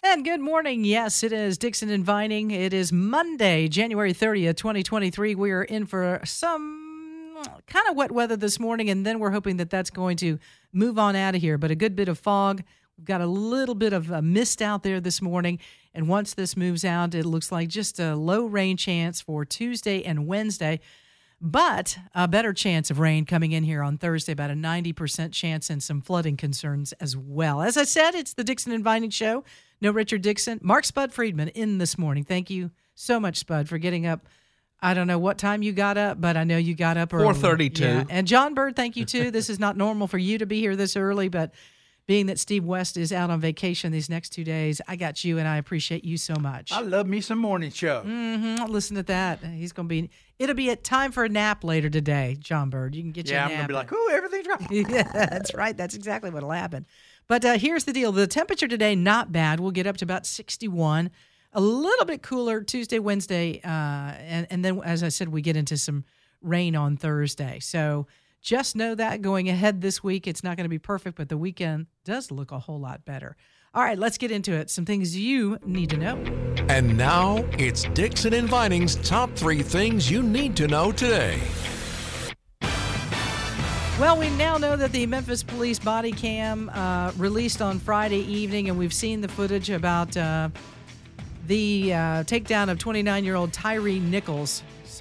And good morning. Yes, it is Dixon and Vining. It is Monday, January 30th, 2023. We are in for some kind of wet weather this morning, and then we're hoping that that's going to move on out of here. But a good bit of fog. We've got a little bit of a mist out there this morning. And once this moves out, it looks like just a low rain chance for Tuesday and Wednesday. But a better chance of rain coming in here on Thursday, about a 90% chance, and some flooding concerns as well. As I said, it's the Dixon and Vining Show. No Richard Dixon. Mark Spud Friedman in this morning. Thank you so much, Spud, for getting up. I don't know what time you got up, but I know you got up early. 4:32. Yeah. And John Bird, thank you, too. This is not normal for you to be here this early, but being that Steve West is out on vacation these next 2 days, I got you, and I appreciate you so much. I love me some morning show. Listen to that. It'll be a time for a nap later today, John Bird. You can get your nap. Yeah, I'm going to be like, ooh, everything's right. Yeah, that's right. That's exactly what will happen. But here's the deal. The temperature today, not bad. We'll get up to about 61. A little bit cooler Tuesday, Wednesday. And then, as I said, we get into some rain on Thursday. So just know that going ahead this week, it's not going to be perfect, but the weekend does look a whole lot better. All right, let's get into it. Some things you need to know. And now it's Dixon and Vining's top 3 things you need to know today. Well, we now know that the Memphis police body cam released on Friday evening, and we've seen the footage about the takedown of 29-year-old Tyree Nichols.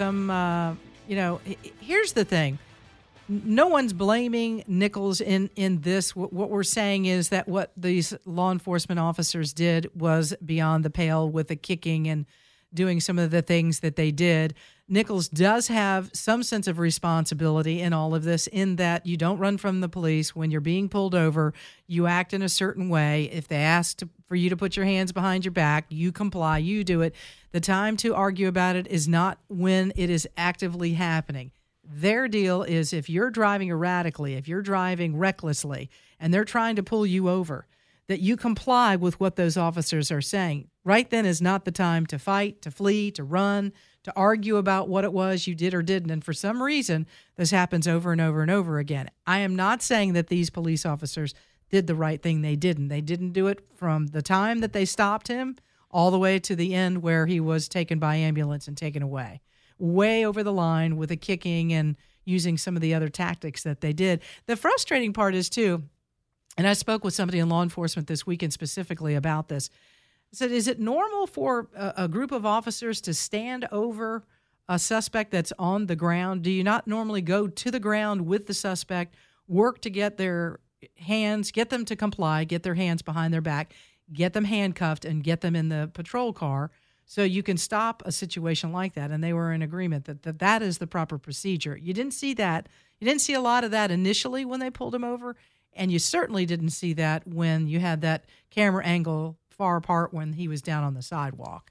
Here's the thing. No one's blaming Nichols in this. What we're saying is that what these law enforcement officers did was beyond the pale with the kicking and doing some of the things that they did. Nichols does have some sense of responsibility in all of this, in that you don't run from the police. When you're being pulled over, you act in a certain way. If they ask for you to put your hands behind your back, you comply, you do it. The time to argue about it is not when it is actively happening. Their deal is if you're driving erratically, if you're driving recklessly, and they're trying to pull you over, that you comply with what those officers are saying. Right then is not the time to fight, to flee, to run, to argue about what it was you did or didn't. And for some reason, this happens over and over and over again. I am not saying that these police officers did the right thing. They didn't. They didn't do it from the time that they stopped him all the way to the end where he was taken by ambulance and taken away. Way over the line with the kicking and using some of the other tactics that they did. The frustrating part is, too, and I spoke with somebody in law enforcement this weekend specifically about this. I said, is it normal for a group of officers to stand over a suspect that's on the ground? Do you not normally go to the ground with the suspect, work to get their hands, get them to comply, get their hands behind their back, get them handcuffed, and get them in the patrol car so you can stop a situation like that? And they were in agreement that is the proper procedure. You didn't see that. You didn't see a lot of that initially when they pulled him over, and you certainly didn't see that when you had that camera angle far apart when he was down on the sidewalk.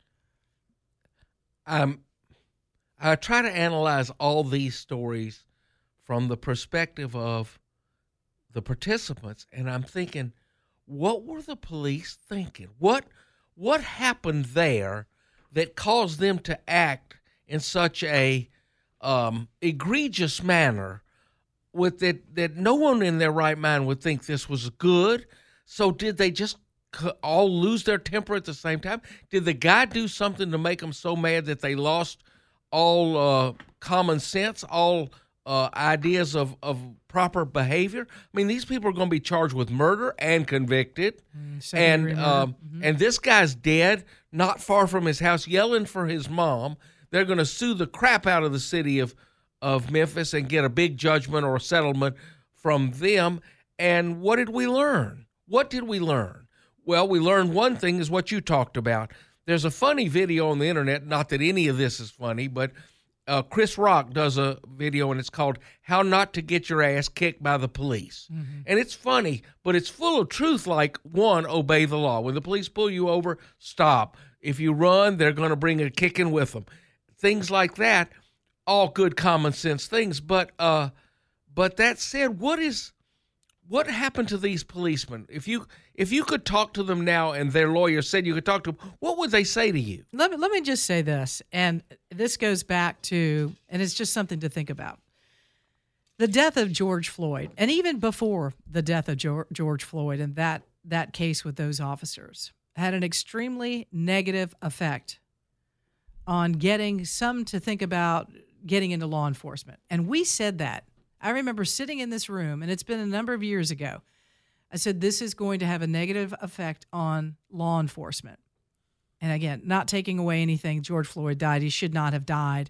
I try to analyze all these stories from the perspective of the participants, and I'm thinking, what were the police thinking? What happened there that caused them to act in such a egregious manner with that no one in their right mind would think this was good? So did they just all lose their temper at the same time? Did the guy do something to make them so mad that they lost all common sense, all ideas of proper behavior? I mean, these people are going to be charged with murder and convicted. And this guy's dead, not far from his house, yelling for his mom. They're going to sue the crap out of the city of Memphis and get a big judgment or a settlement from them. And what did we learn? What did we learn? Well, we learned one thing is what you talked about. There's a funny video on the internet, not that any of this is funny, but Chris Rock does a video, and it's called How Not to Get Your Ass Kicked by the Police. Mm-hmm. And it's funny, but it's full of truth, like, one, obey the law. When the police pull you over, stop. If you run, they're going to bring a kicking with them. Things like that, all good common sense things. But that said, what happened to these policemen? If you could talk to them now and their lawyer said you could talk to them, what would they say to you? Let me just say this, and this goes back to, and it's just something to think about. The death of George Floyd, and even before the death of George Floyd and that case with those officers, had an extremely negative effect on getting some to think about getting into law enforcement. And we said that. I remember sitting in this room, and it's been a number of years ago. I said, this is going to have a negative effect on law enforcement. And again, not taking away anything. George Floyd died. He should not have died.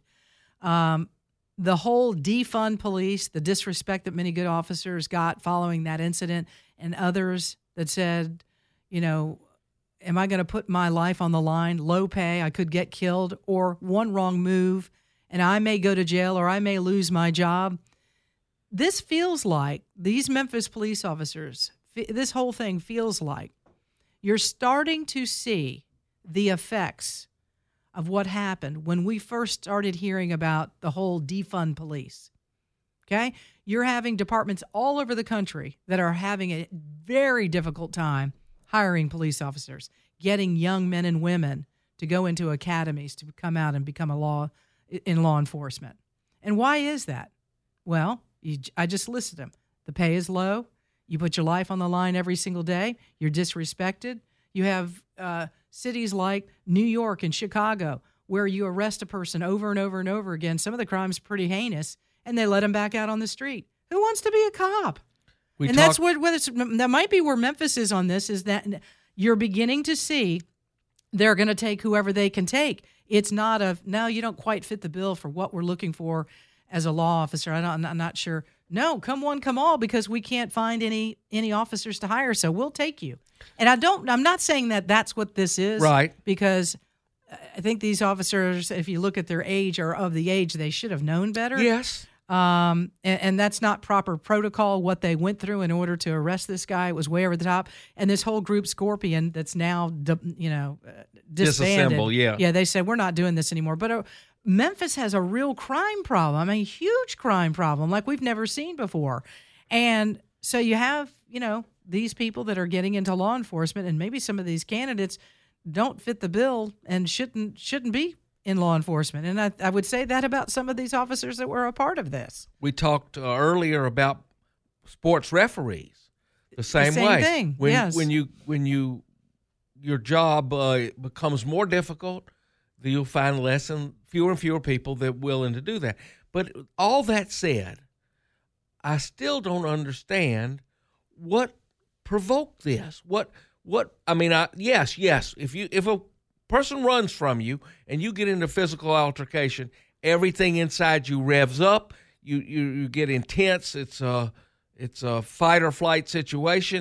The whole defund police, the disrespect that many good officers got following that incident, and others that said, you know, am I going to put my life on the line? Low pay, I could get killed, or one wrong move, and I may go to jail, or I may lose my job. This feels like, these Memphis police officers, this whole thing feels like you're starting to see the effects of what happened when we first started hearing about the whole defund police. Okay? You're having departments all over the country that are having a very difficult time hiring police officers, getting young men and women to go into academies to come out and become law enforcement. And why is that? Well, I just listed them. The pay is low. You put your life on the line every single day. You're disrespected. You have cities like New York and Chicago where you arrest a person over and over and over again. Some of the crimes pretty heinous, and they let them back out on the street. Who wants to be a cop? That's what that might be where Memphis is on this, is that you're beginning to see they're going to take whoever they can take. It's not no, you don't quite fit the bill for what we're looking for as a law officer. I'm not sure. No, come one, come all, because we can't find any officers to hire, so we'll take you. And I'm not saying that that's what this is. Right. Because I think these officers, if you look at their age, or of the age, they should have known better. Yes. And that's not proper protocol, what they went through in order to arrest this guy. It was way over the top. And this whole group, Scorpion, that's now, disbanded. Disassemble, yeah. Yeah, they said, we're not doing this anymore. But Memphis has a real crime problem, a huge crime problem like we've never seen before. And so you have, these people that are getting into law enforcement, and maybe some of these candidates don't fit the bill and shouldn't be in law enforcement. And I would say that about some of these officers that were a part of this. We talked earlier about sports referees. The same way. Thing. Yes. When your job becomes more difficult, you'll find fewer and fewer people that are willing to do that. But all that said, I still don't understand what provoked this. Yes. If a person runs from you and you get into physical altercation, everything inside you revs up. You get intense. It's a fight or flight situation,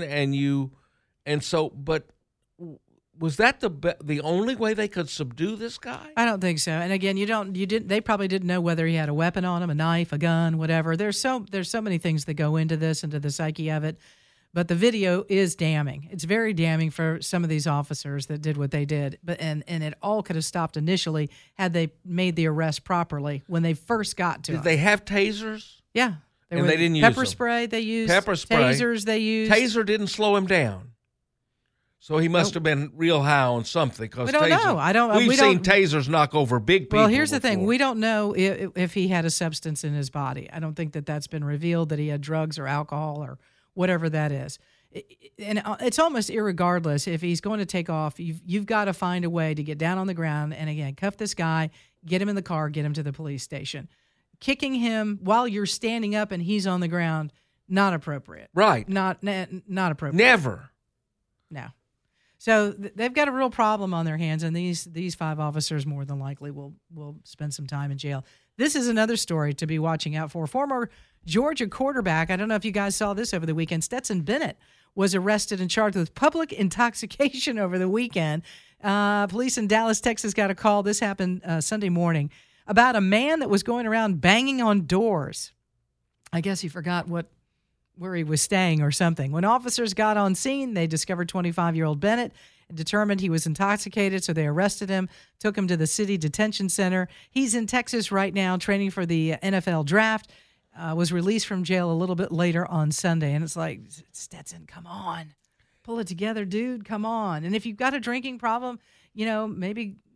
but was that the only way they could subdue this guy? I don't think so. And again, they probably didn't know whether he had a weapon on him, a knife, a gun, whatever. There's so many things that go into this, into the psyche of it. But the video is damning. It's very damning for some of these officers that did what they did. But and it all could have stopped initially had they made the arrest properly when they first got to him. Did they have tasers? Yeah. They didn't use pepper spray. They used pepper spray. Tasers. They used taser didn't slow him down. So he must have been real high on something. We don't know. We've seen tasers knock over big people. Well, here's the before. thing: we don't know if he had a substance in his body. I don't think that's been revealed, that he had drugs or alcohol or whatever that is. And it's almost irregardless if he's going to take off. You've got to find a way to get down on the ground and again cuff this guy, get him in the car, get him to the police station. Kicking him while you're standing up and he's on the ground, not appropriate. Right? Not appropriate. Never. No. So they've got a real problem on their hands, and these 5 officers more than likely will spend some time in jail. This is another story to be watching out for. Former Georgia quarterback, I don't know if you guys saw this over the weekend, Stetson Bennett was arrested and charged with public intoxication over the weekend. Police in Dallas, Texas got a call. This happened Sunday morning about a man that was going around banging on doors. I guess he forgot where he was staying or something. When officers got on scene, they discovered 25-year-old Bennett and determined he was intoxicated, so they arrested him, took him to the city detention center. He's in Texas right now training for the NFL draft, was released from jail a little bit later on Sunday. And it's like, Stetson, come on. Pull it together, dude. Come on. And if you've got a drinking problem, maybe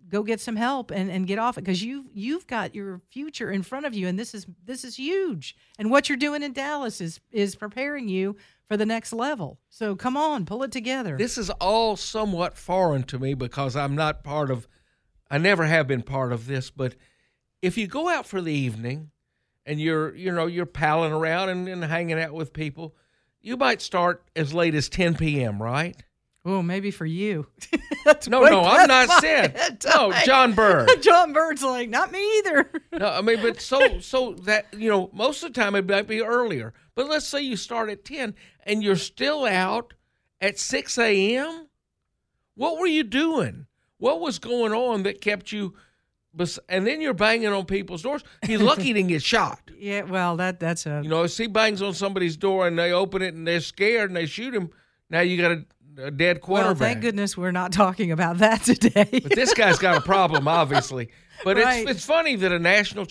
go get some help and get off it, because you've got your future in front of you, and this is huge. And what you're doing in Dallas is preparing you for the next level. So come on, pull it together. This is all somewhat foreign to me because I never have been part of this. But if you go out for the evening and you're palling around and hanging out with people, you might start as late as 10 p.m., right? Oh, maybe for you. No, I'm not saying. No, John Bird. John Bird's like, not me either. No, I mean, but so that, most of the time it might be earlier. But let's say you start at 10 and you're still out at 6 a.m. What were you doing? What was going on that kept you? And then you're banging on people's doors. He's lucky he didn't get shot. Yeah, well, that's a... if he bangs on somebody's door and they open it and they're scared and they shoot him, now you got a dead quarterback. Well, thank goodness we're not talking about that today. But this guy's got a problem, obviously. But right. It's funny that a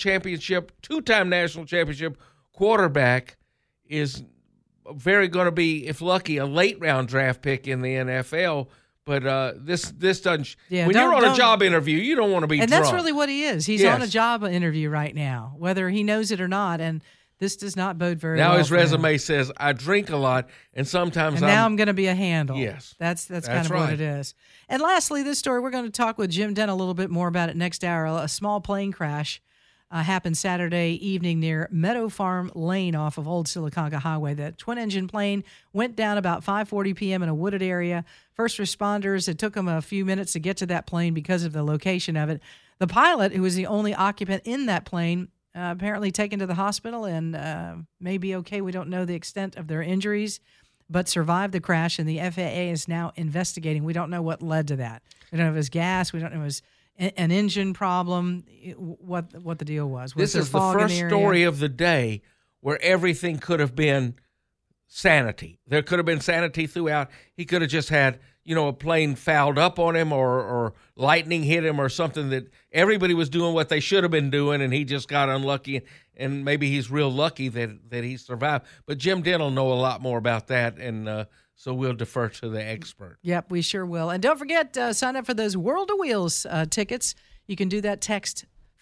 two-time national championship quarterback is very going to be, if lucky, a late-round draft pick in the NFL. But this doesn't. Yeah, when you're on a job interview, you don't want to be and drunk. That's really what he is. He's on a job interview right now, whether he knows it or not. And this does not bode very well. Now his resume says, I drink a lot, and sometimes now I'm going to be a handle. Yes. That's kind of right. What it is. And lastly, this story, we're going to talk with Jim Dent a little bit more about it next hour. A small plane crash happened Saturday evening near Meadow Farm Lane off of Old Siliconca Highway. The twin-engine plane went down about 5:40 p.m. in a wooded area. First responders, it took them a few minutes to get to that plane because of the location of it. The pilot, who was the only occupant in that plane, apparently taken to the hospital and may be okay. We don't know the extent of their injuries, but survived the crash, and the FAA is now investigating. We don't know what led to that. We don't know if it was gas. We don't know if it was an engine problem, what the deal was. This is the first story of the day where everything could have been sanity. There could have been sanity throughout. He could have just had, a plane fouled up on him or lightning hit him or something, that everybody was doing what they should have been doing, and he just got unlucky, and maybe he's real lucky that he survived. But Jim Dent will know a lot more about that, and so we'll defer to the expert. Yep, we sure will. And don't forget, sign up for those World of Wheels tickets. You can do that. Text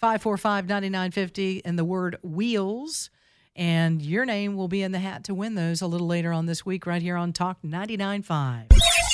545-9950 and the word wheels, and your name will be in the hat to win those a little later on this week right here on Talk 99.5.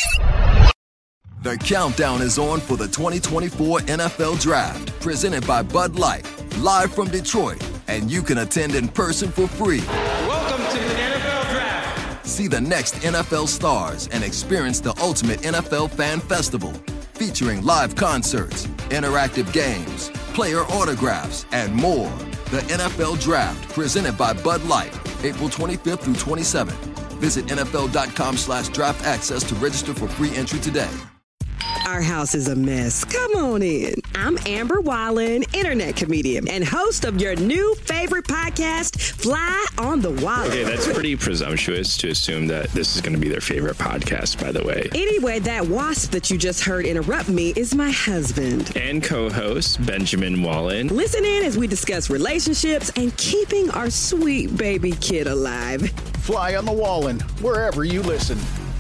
The countdown is on for the 2024 NFL Draft, presented by Bud Light, live from Detroit, and you can attend in person for free. Welcome to the NFL Draft. See the next NFL stars and experience the ultimate NFL fan festival, featuring live concerts, interactive games, player autographs, and more. The NFL Draft, presented by Bud Light, April 25th through 27th. Visit NFL.com/draft access to register for free entry today. Our house is a mess. Come on in. I'm Amber Wallen, internet comedian and host of your new favorite podcast, Fly on the Wall. Okay, that's pretty presumptuous to assume that this is going to be their favorite podcast, by the way. Anyway, that wasp that you just heard interrupt me is my husband. And co-host, Benjamin Wallen. Listen in as we discuss relationships and keeping our sweet baby kid alive. Fly on the Wallen, wherever you listen.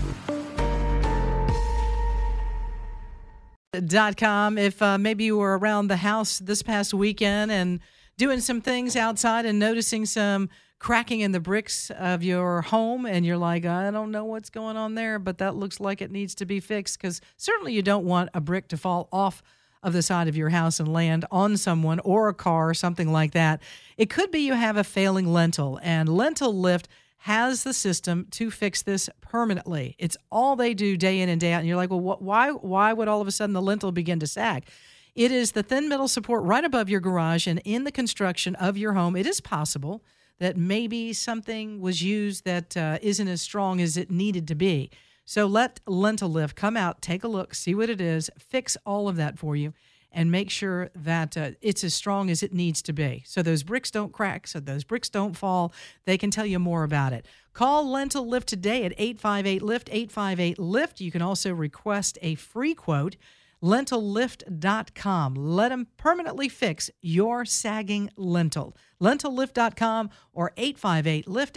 .com. If maybe you were around the house this past weekend and doing some things outside and noticing some cracking in the bricks of your home, and you're like, I don't know what's going on there, but that looks like it needs to be fixed, because certainly you don't want a brick to fall off of the side of your house and land on someone or a car or something like that. It could be you have a failing lintel, and Lintel Lift has the system to fix this permanently. It's all they do day in and day out. And you're like, well, why would all of a sudden the lintel begin to sag? It is the thin metal support right above your garage and in the construction of your home. It is possible that maybe something was used that isn't as strong as it needed to be. So let Lintel Lift come out, take a look, see what it is, fix all of that for you, and make sure that it's as strong as it needs to be. So those bricks don't crack, so those bricks don't fall. They can tell you more about it. Call Lintel Lift today at 858-LIFT, 858-LIFT. You can also request a free quote, lentillift.com. Let them permanently fix your sagging lintel. Lentillift.com or 858-LIFT,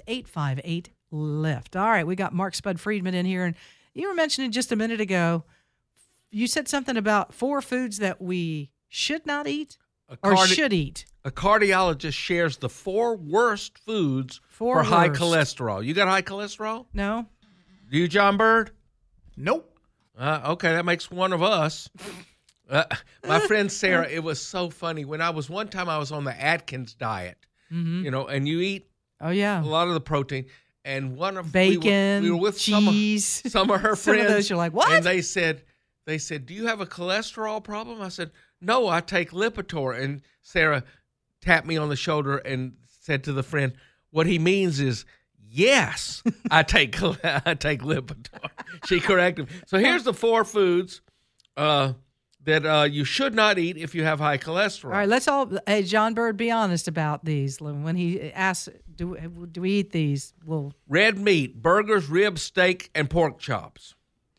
858-LIFT. All right, we got Mark Spud Friedman in here, and you were mentioning just a minute ago, you said something about 4 foods that we should not eat should eat. A cardiologist shares the 4 worst foods for Four high worst. cholesterol. You got high cholesterol? No? Do you, John Bird? Nope. Okay, that makes one of us. My friend Sarah, it was so funny. One time I was on the Atkins diet, and you eat Oh, yeah. a lot of the protein. And one of Bacon, we were with cheese. some of her Some friends. of those you're like, what? And they said, do you have a cholesterol problem? I said, no, I take Lipitor. And Sarah tapped me on the shoulder and said to the friend, what he means is, yes, I take Lipitor. She corrected me. So here's the 4 foods that you should not eat if you have high cholesterol. All right, hey, John Bird, be honest about these. When he asks, do we eat these? Well, Red meat, burgers, ribs, steak, and pork chops.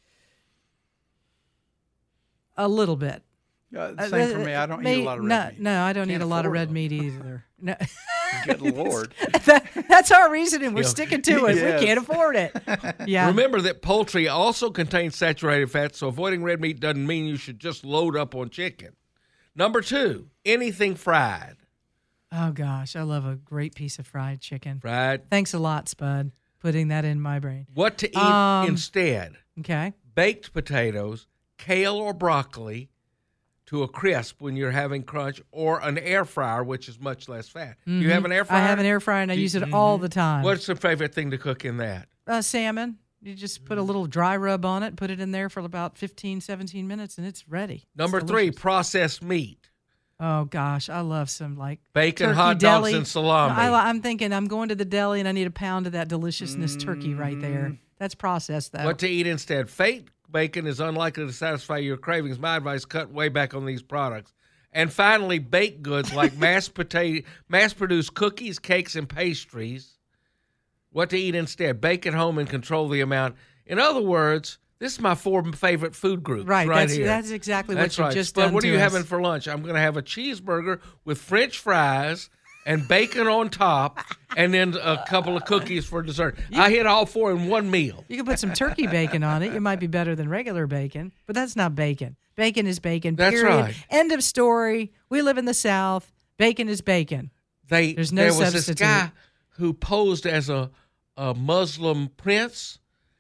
a little bit. Same for me. I don't eat a lot of red meat. No, I don't Can't eat a lot of afford red them. meat either. No. Good Lord. That's our reasoning. We're Yeah. sticking to it. Yes. We can't afford it. Yeah. Remember that poultry also contains saturated fat, so avoiding red meat doesn't mean you should just load up on chicken. Number 2, anything fried. Oh, gosh. I love a great piece of fried chicken. Fried. Thanks a lot, Spud, putting that in my brain. What to eat instead? Okay. Baked potatoes, kale or broccoli to a crisp when you're having crunch, or an air fryer, which is much less fat. Do you have an air fryer? I have an air fryer, and I use it all the time. What's the favorite thing to cook in that? Salmon. You just put a little dry rub on it, put it in there for about 15, 17 minutes, and it's ready. Number It's 3, delicious. processed meat. Oh, gosh. I love some, Bacon, turkey hot deli. dogs, and salami. I'm thinking I'm going to the deli, and I need a pound of that deliciousness turkey right there. That's processed, though. What to eat instead? Fake bacon is unlikely to satisfy your cravings. My advice, cut way back on these products. And finally, baked goods like mass-produced cookies, cakes, and pastries. What to eat instead? Bake at home and control the amount. In other words, this is my 4 favorite food groups right here. That's exactly That's what right. you just But done what are to you us. having for lunch? I'm going to have a cheeseburger with French fries and bacon on top, and then a couple of cookies for dessert. I hit all 4 in one meal. You can put some turkey bacon on it. It might be better than regular bacon, but that's not bacon. Bacon is bacon, That's period. right. End of story. We live in the South. Bacon is bacon. There's no There was substitute. this guy who posed as a Muslim prince,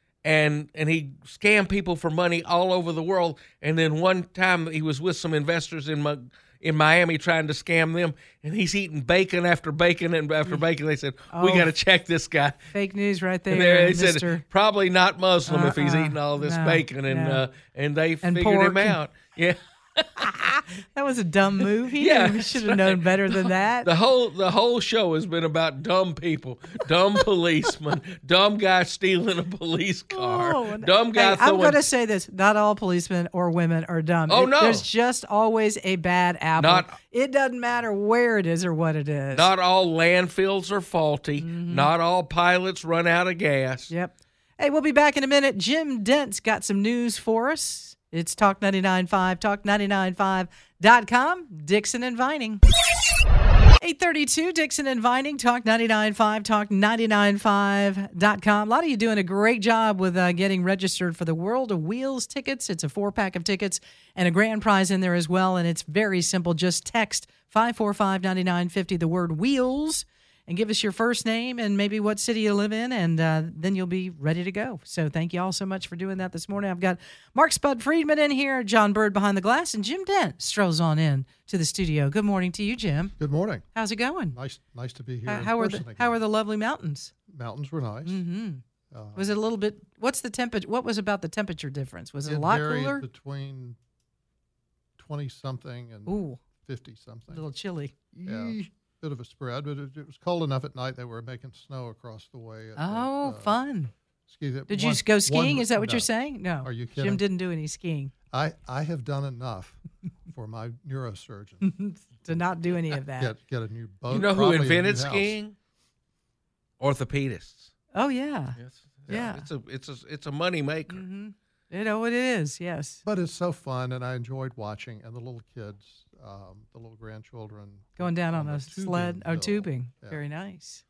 and he scammed people for money all over the world. And then one time he was with some investors in Miami trying to scam them, and he's eating bacon after bacon and after bacon. They said, we got to check this guy. Fake news right there, And they Mr. said, probably not Muslim if he's eating all this no, bacon. And no. and they And figured him pork. out. Yeah. That was a dumb move. He Yeah, should have known better than that. The whole show has been about dumb people, dumb policemen, dumb guy stealing a police car, dumb guy I'm throwing. going to say this. Not all policemen or women are dumb. Oh, no. There's just always a bad apple. Not- it doesn't matter where it is or what it is. Not all landfills are faulty. Not all pilots run out of gas. Yep. Hey, we'll be back in a minute. Jim Dent's got some news for us. It's Talk 99.5, talk995.com, Dixon and Vining. 832, Dixon and Vining, Talk 99.5, talk995.com. A lot of you doing a great job with getting registered for the World of Wheels tickets. It's a 4-pack of tickets and a grand prize in there as well, and it's very simple. Just text 545-9950, the word wheels, and give us your first name and maybe what city you live in, and then you'll be ready to go. So thank you all so much for doing that this morning. I've got Mark Spud Friedman in here, John Bird behind the glass, and Jim Dent strolls on in to the studio. Good morning to you, Jim. Good morning. How's it going? Nice to be here. How are the lovely mountains? Mountains were nice. Mm-hmm. Was it a little bit? What's the temperature? What was about the temperature difference? Was it a lot varied cooler? between 20-something and 50-something. A little chilly. Yeah, bit of a spread, but it was cold enough at night. They were making snow across the way. Fun. Did you one- go skiing? one- Is that what no. you're saying? No. Are you kidding? Jim didn't do any skiing. I have done enough for my neurosurgeon. To not do any of that. Get a new boat. You know who probably a new invented house. skiing? Orthopedists. Oh yeah. Yes. Yeah. It's a money maker. Mm-hmm. You know what it is, yes. But it's so fun, and I enjoyed watching, and the little kids, the little grandchildren. Going down on the a sled. tubing Oh, hill. tubing. Yeah. Very nice.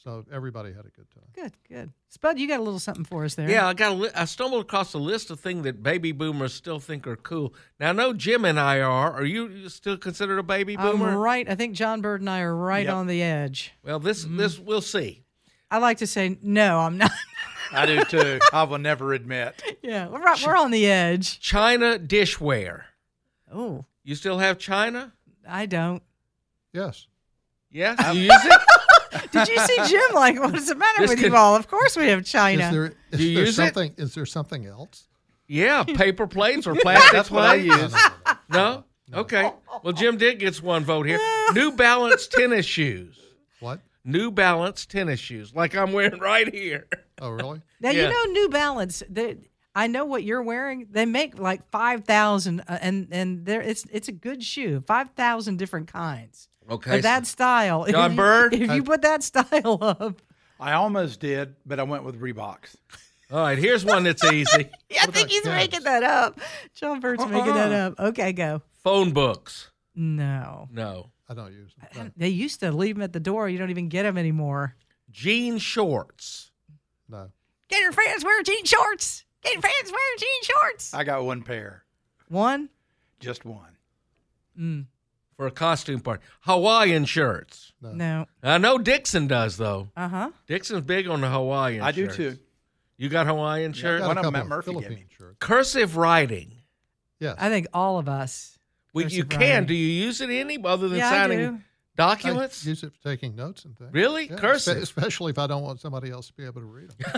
So everybody had a good time. Good, good. Spud, you got a little something for us there. Yeah, I stumbled across a list of things that baby boomers still think are cool. Now, I know Jim and I are. Are you still considered a baby boomer? I'm right. I think John Bird and I are right on the edge. Well, this we'll see. I like to say, no, I'm not. I do too. I will never admit. Yeah, we're on the edge. China dishware. Oh. You still have China? I don't. Yes. Yes? You use it? Did you see Jim like, what is the matter with you all? Of course we have China. Is there something else? Yeah, paper plates or plastic That's what I use. No? Okay. Well, Jim Dick gets one vote here. New Balance tennis shoes. What? New Balance tennis shoes, like I'm wearing right here. Oh, really? Now, you know New Balance, I know what you're wearing. They make like 5,000, and it's a good shoe, 5,000 different kinds. Okay. But that style. John Bird? If you put that style up. I almost did, but I went with Reeboks. All right, here's one that's easy. Yeah, I think he's making that up. John Bird's making that up. Okay, go. Phone books. No. I don't use them. They used to leave them at the door. You don't even get them anymore. Jean shorts. No. Get your friends wear jean shorts. Get your friends wear jean shorts. I got one pair. One? Just one. For a costume party. Hawaiian shirts. No. I know Dixon does, though. Uh-huh. Dixon's big on the Hawaiian I shirts. do, too. You got Hawaiian shirts? I got One a of them couple Matt Murphy gave Philippine me. shirts. Cursive writing. Yes. I think all of us. You cursive can. writing. Do you use it any other than Yeah, I signing do. documents? I use it for taking notes and things. Really? Yeah, Cursive? especially if I don't want somebody else to be able to read them.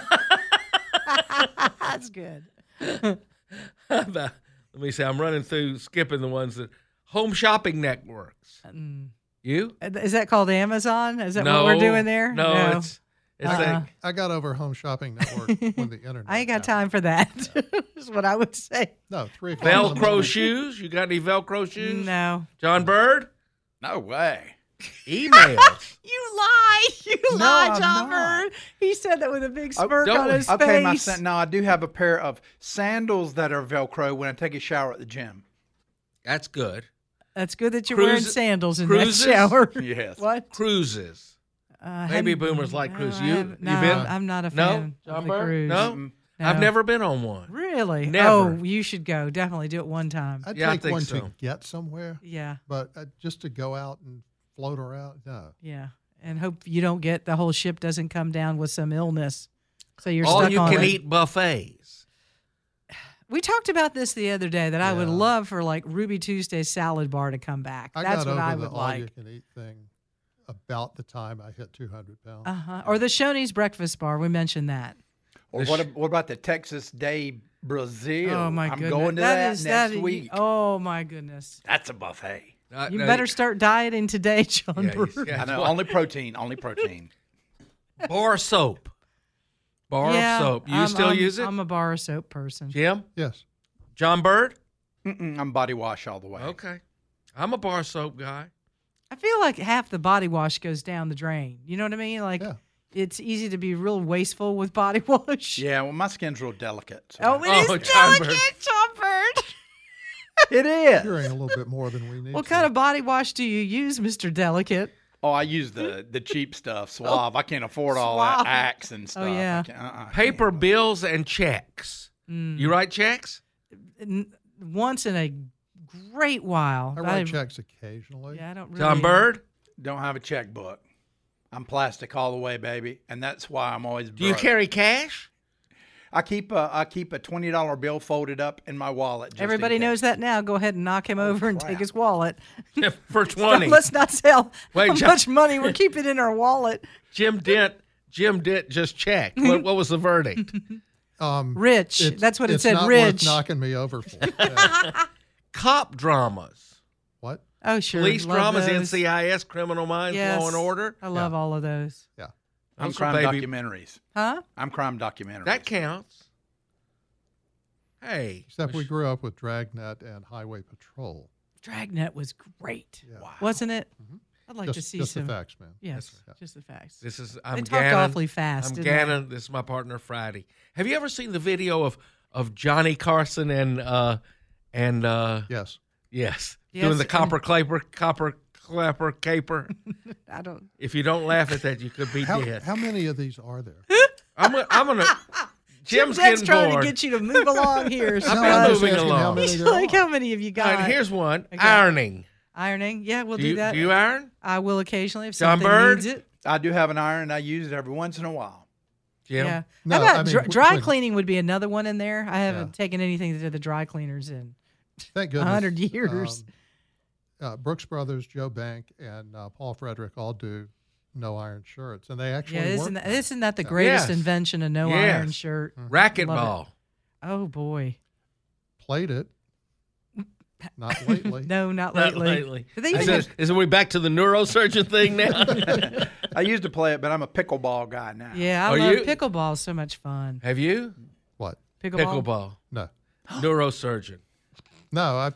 That's good. Let me see. I'm running through, skipping the ones that home shopping networks. You? Is that called Amazon? Is that No. what we're doing there? No, it's I got over Home Shopping Network when the internet. I ain't got time for that. Is what I would say. No, 3 o'clock. in the Velcro morning. shoes. You got any Velcro shoes? No. John Bird? No way. Emails. You lie. You No, lie, I'm John not. Bird. He said that with a big smirk don't on we? his Okay, face. no, I do have a pair of sandals that are Velcro when I take a shower at the gym. That's good. That's good that you're wearing Cruises- sandals in cruises? that shower. Yes. What? Cruises. Baby hadn't- boomers like cruises. No, You no, been? I'm not a No? fan John of the Bird? cruise. No? Mm-mm. No. I've never been on one. Really? Never. Oh, you should go. Definitely do it one time. I'd Yeah, I take think one so. to get somewhere, Yeah, but just to go out and float around, no. yeah. And hope you don't get the whole ship doesn't come down with some illness. So you're All stuck you on can it. eat buffets. We talked about this the other day that I would Yeah. love for like Ruby Tuesday salad bar to come back. I That's got what over I the would like. all-you-can-eat thing about the time I hit 200 pounds. Uh-huh. Or the Shoney's breakfast bar. We mentioned that. Or what about the Texas Day Brazil? Oh my I'm goodness. going to that next week. Oh my goodness. That's a buffet. You better start dieting today, John Yeah, Bird. I know. Only protein. Only protein. Bar soap. Bar Yeah, of soap. You still use it? I'm a bar of soap person. Jim? Yes. John Bird? I'm body wash all the way. Okay. I'm a bar soap guy. I feel like half the body wash goes down the drain. You know what I mean? Like it's easy to be real wasteful with body wash. Yeah, well, my skin's real delicate. So. Oh, it is John delicate, Bird. John Bird. It is. You're in a little bit more than we need. What kind of body wash do you use, Mr. Delicate? Oh, I use the cheap stuff, Suave. I can't afford all Suave. that Axe and stuff. Oh, yeah. Paper bills and checks. You write checks? Once in a great while. I write checks occasionally. Yeah, I don't really. John Bird? Don't have a checkbook. I'm plastic all the way, baby, and that's why I'm always broke. Do you carry cash? I keep a $20 bill folded up in my wallet. Just Everybody in case. knows that now. Go ahead and knock him over and take his wallet. For 20. Let's not tell Wait, how John- much money we're keeping in our wallet. Jim Dent just checked. What was the verdict? Rich. That's what it said. It's not Rich. worth knocking me over for. Yeah. Cop dramas. What? Oh, sure. Police Love dramas, those. NCIS, Criminal Minds, Yes. Law and Order. I love all of those. Yeah. I'm Those are crime baby- documentaries. Huh? I'm crime documentaries. That counts. Hey. Except we grew up with Dragnet and Highway Patrol. Dragnet was great. Yeah. Wow. Wasn't it? I'd like to Just see the some. facts, man. Yes, Yeah. just the facts. This is They I'm talked Gannon. awfully fast, I'm didn't Gannon. This is my partner Friday. Have you ever seen the video of Johnny Carson and Yes. yes Yes, doing the copper clapper, caper. I don't. If you don't laugh at that, you could be dead. How many of these are there? I'm gonna. Jim's Dent's getting trying bored. to get you to move along here. I'm Spud. moving along. Like how many have you got? All right, here's one. Okay. Ironing. Ironing. Yeah, we'll do that. Do you iron? I will occasionally if John something Bird? needs it. I do have an iron, and I use it every once in a while. Jim? Yeah. No, How about I mean, dry when- cleaning would be another one in there. I haven't taken anything to the dry cleaners in Thank goodness. 100 years. Brooks Brothers, Joe Bank, and Paul Frederick all do no iron shirts, and they actually Yeah, work. isn't that the greatest Yes. invention? A no Yes. iron shirt. Racquetball. Oh boy. Played it. Not lately. No, not Not lately. lately. Do they even have- Isn't we back to the neurosurgeon thing now? I used to play it, but I'm a pickleball guy now. Yeah, I Are love you? pickleball. So much fun. Have you? What? Pickleball. No. Neurosurgeon. No,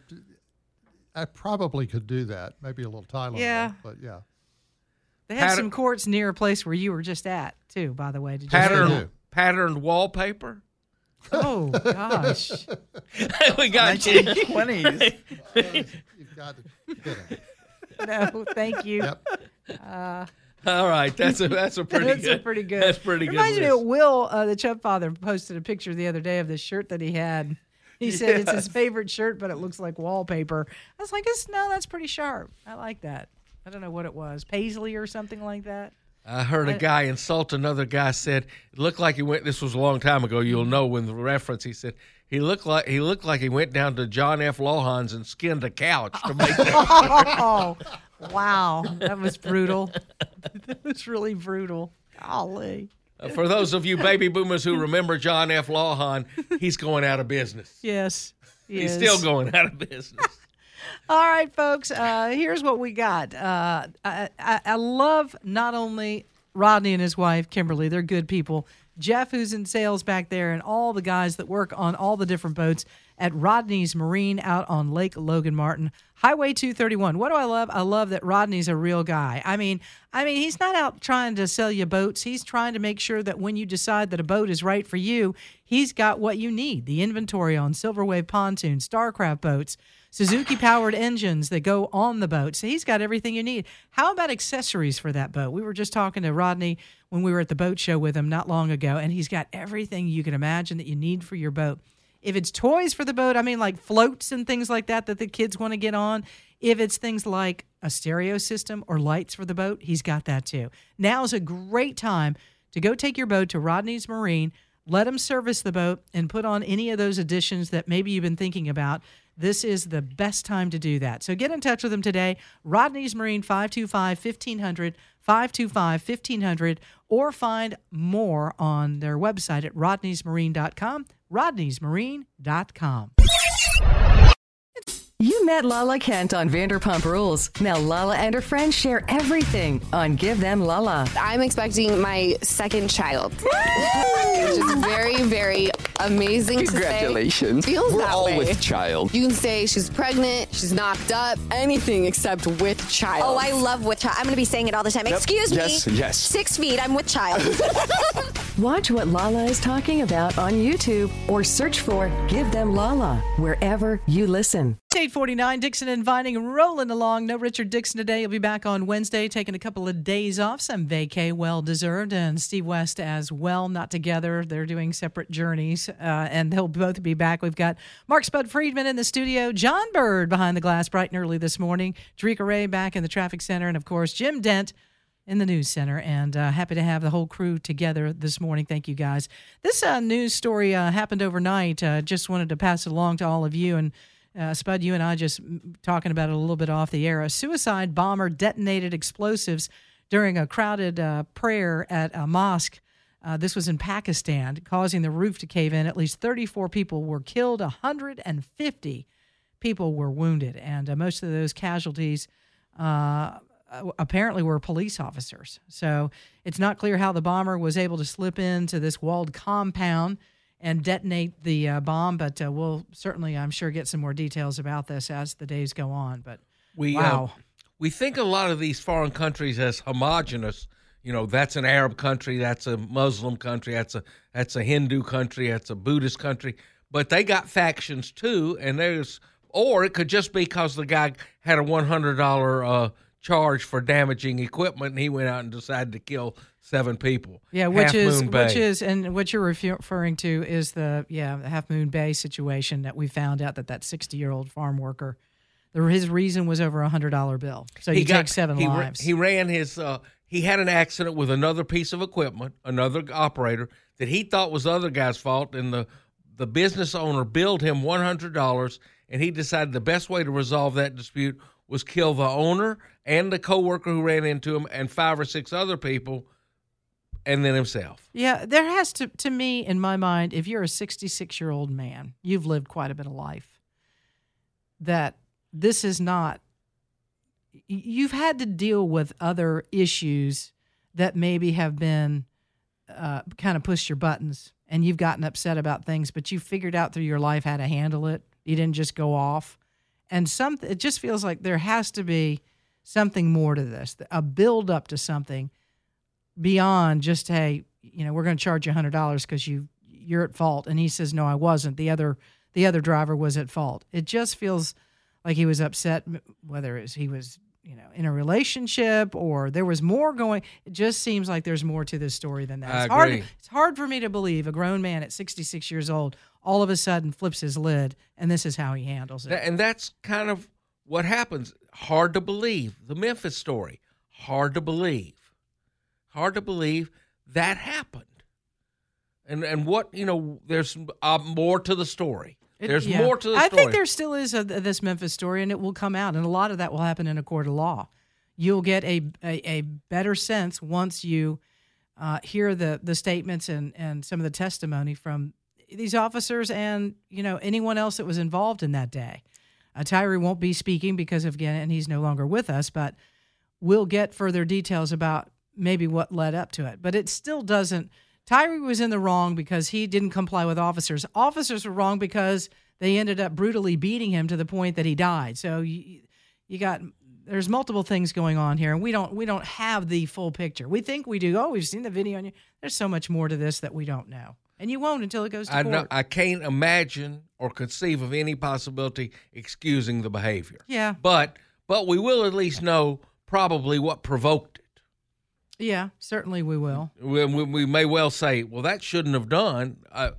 I probably could do that. Maybe a little Tylenol. Yeah. But yeah. They have Pattern- some courts near a place where you were just at too. By the way, did you see Pattern- that? Patterned wallpaper. Oh gosh. We got you. 1920s. You've got to get it. No, thank you. Yep. All right, that's a pretty That's good. a pretty good. That's pretty good. Reminds me list. of Will, the Chubb father, posted a picture the other day of the shirt that he had. He said it's his favorite shirt, but it looks like wallpaper. I was like, no, that's pretty sharp. I like that. I don't know what it was, paisley or something like that. I heard a guy insult another guy. Said it looked like he went. This was a long time ago. You'll know when the reference. He said he looked like he went down to John F. Lawhon's and skinned a couch to make that. Oh, wow, that was brutal. That was really brutal. Golly. For those of you baby boomers who remember John F. Lawhon, he's going out of business. Yes. He's still going out of business. All right, folks, here's what we got. I love not only Rodney and his wife, Kimberly. They're good people. Jeff, who's in sales back there, and all the guys that work on all the different boats at Rodney's Marine out on Lake Logan Martin. Highway 231. What do I love? I love that Rodney's a real guy. I mean, he's not out trying to sell you boats. He's trying to make sure that when you decide that a boat is right for you, he's got what you need. The inventory on Silver Wave pontoons, Starcraft boats, Suzuki-powered engines that go on the boat. So he's got everything you need. How about accessories for that boat? We were just talking to Rodney when we were at the boat show with him not long ago, and he's got everything you can imagine that you need for your boat. If it's toys for the boat, I mean like floats and things like that the kids want to get on. If it's things like a stereo system or lights for the boat, he's got that too. Now is a great time to go take your boat to Rodney's Marine, let him service the boat, and put on any of those additions that maybe you've been thinking about. This is the best time to do that. So get in touch with them today. Rodney's Marine, 525-1500, 525-1500, or find more on their website at rodneysmarine.com, rodneysmarine.com. You met Lala Kent on Vanderpump Rules. Now Lala and her friends share everything on Give Them Lala. I'm expecting my second child, which is very, very amazing. Congratulations. To say. Feels We're that all way. with child. You can say she's pregnant, she's knocked up, anything except with child. Oh, I love with child. I'm going to be saying it all the time. Yep. Excuse me. Yes. 6 feet. I'm with child. Watch what Lala is talking about on YouTube or search for Give Them Lala wherever you listen. 849, Dixon and Vining rolling along. No Richard Dixon today. He'll be back on Wednesday, taking a couple of days off. Some vacay, well-deserved. And Steve West as well, not together. They're doing separate journeys, and they'll both be back. We've got Mark Spud Friedman in the studio, John Bird behind the glass bright and early this morning, Jerika Ray back in the traffic center, and, of course, Jim Dent in the news center. And happy to have the whole crew together this morning. Thank you, guys. This news story happened overnight. Just wanted to pass it along to all of you. And Spud, you and I just talking about it a little bit off the air. A suicide bomber detonated explosives during a crowded prayer at a mosque. This was in Pakistan, causing the roof to cave in. At least 34 people were killed, 150 people were wounded, and most of those casualties apparently were police officers. So it's not clear how the bomber was able to slip into this walled compound and detonate the bomb, but we'll certainly, I'm sure, get some more details about this as the days go on. But wow. We think a lot of these foreign countries as homogenous. You know, that's an Arab country, that's a Muslim country, that's a Hindu country, that's a Buddhist country. But they got factions too, and there's Or it could just be because the guy had a $100 charge for damaging equipment, and he went out and decided to kill 7 people. Yeah, which is, and what you're referring to is the Half Moon Bay situation that we found out that 60-year-old farm worker, his reason was over $100 bill. So you take 7 lives. He ran his. He had an accident with another piece of equipment, another operator that he thought was the other guy's fault, and the business owner billed him $100, and he decided the best way to resolve that dispute was kill the owner and the coworker who ran into him and 5 or 6 other people, and then himself. Yeah, there has to me, in my mind, if you're a 66-year-old man, you've lived quite a bit of life, that this is not, you've had to deal with other issues that maybe have been kind of pushed your buttons, and you've gotten upset about things, but you figured out through your life how to handle it. You didn't just go off. And it just feels like there has to be something more to this, a build up to something beyond just, hey, we're going to charge you $100 because you're at fault. And he says, no, I wasn't. The other driver was at fault. It just feels like he was upset, whether he was, in a relationship or there was more going. It just seems like there's more to this story than that. It's hard for me to believe a grown man at 66 years old all of a sudden flips his lid, and this is how he handles it. And that's kind of what happens. Hard to believe. The Memphis story, hard to believe. Hard to believe that happened. And what, there's more to the story. There's more to the story. I think there still is this Memphis story, and it will come out, and a lot of that will happen in a court of law. You'll get a better sense once you hear the statements and some of the testimony from these officers and anyone else that was involved in that day. Tyree won't be speaking because and he's no longer with us, but we'll get further details about maybe what led up to it. But it still doesn't. Tyree was in the wrong because he didn't comply with officers. Officers were wrong because they ended up brutally beating him to the point that he died. So there's multiple things going on here, and we don't have the full picture. We think we do. Oh, we've seen the video. There's so much more to this that we don't know. And you won't until it goes to court. I can't imagine or conceive of any possibility excusing the behavior. Yeah. But we will at least know probably what provoked it. Yeah, certainly we will. We may well say, well, that shouldn't have done,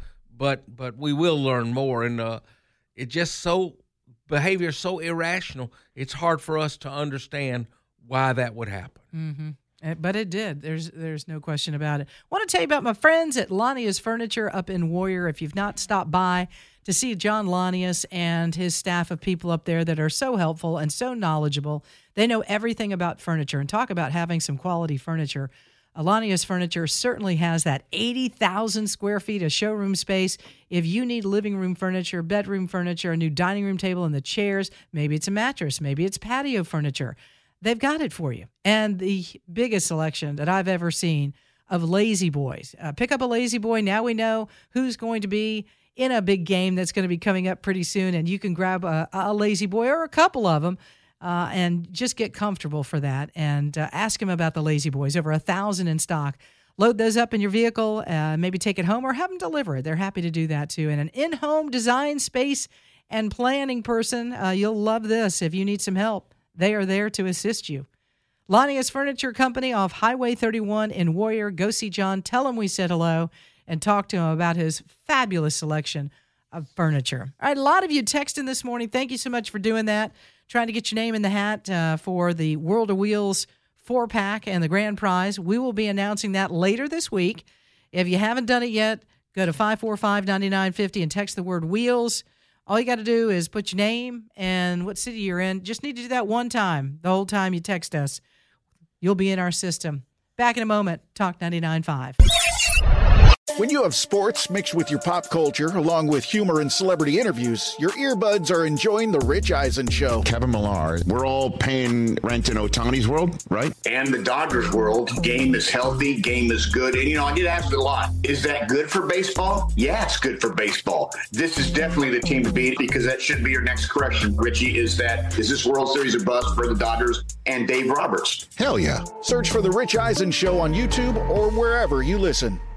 but we will learn more. And it just behavior is so irrational, it's hard for us to understand why that would happen. Mm-hmm. But it did. There's no question about it. I want to tell you about my friends at Lanius Furniture up in Warrior. If you've not stopped by to see John Lanius and his staff of people up there that are so helpful and so knowledgeable, they know everything about furniture. And talk about having some quality furniture. Lanius Furniture certainly has that 80,000 square feet of showroom space. If you need living room furniture, bedroom furniture, a new dining room table and the chairs, maybe it's a mattress, maybe it's patio furniture, they've got it for you. And the biggest selection that I've ever seen of Lazy Boys. Pick up a Lazy Boy. Now we know who's going to be in a big game that's going to be coming up pretty soon, and you can grab a Lazy Boy or a couple of them and just get comfortable for that. And ask them about the Lazy Boys. Over 1,000 in stock. Load those up in your vehicle, maybe take it home or have them deliver it. They're happy to do that too. And an in-home design space and planning person, you'll love this. If you need some help, they are there to assist you. Lanius Furniture Company off Highway 31 in Warrior. Go see John. Tell him we said hello and talk to him about his fabulous selection of furniture. All right, a lot of you texting this morning. Thank you so much for doing that. Trying to get your name in the hat for the World of Wheels 4-pack and the grand prize. We will be announcing that later this week. If you haven't done it yet, go to 545-9950 and text the word wheels. All you got to do is put your name and what city you're in. Just need to do that one time, the whole time you text us. You'll be in our system. Back in a moment. Talk 99.5. When you have sports mixed with your pop culture, along with humor and celebrity interviews, your earbuds are enjoying The Rich Eisen Show. Kevin Millar, we're all paying rent in Ohtani's world, right? And the Dodgers world. Game is healthy, game is good. And, I get asked a lot, is that good for baseball? Yeah, it's good for baseball. This is definitely the team to beat because that should be your next correction, Richie, is this World Series a bust for the Dodgers and Dave Roberts? Hell yeah. Search for The Rich Eisen Show on YouTube or wherever you listen.